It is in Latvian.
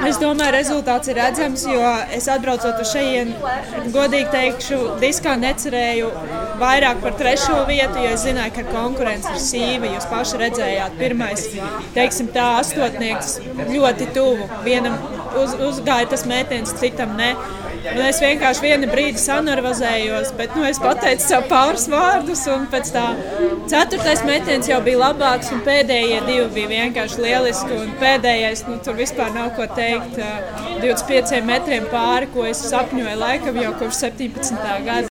Es domāju, rezultāts ir redzams, jo es atbraucot uz šejien, godīgi teikšu, diskā necerēju vairāk par 3. vietu, jo es zināju, ka konkurence ir sīva. Jūs paši redzējāt, pirmais, teiksim tā, astotnieks ļoti tuvu. Vienam uzgāja tas mētiens, citam ne. Un es vienkārši vienu brīdi sanervozējos, bet es pateicu sev pāris vārdus, un pēc tā 4. mētiens jau bija labāks, un pēdējie 2 bija vienkārši lieliski, un pēdējais, tur vispār nav ko teikt, 25 metriem pāri, ko es sapņoju laikam jau kopš 17. gada.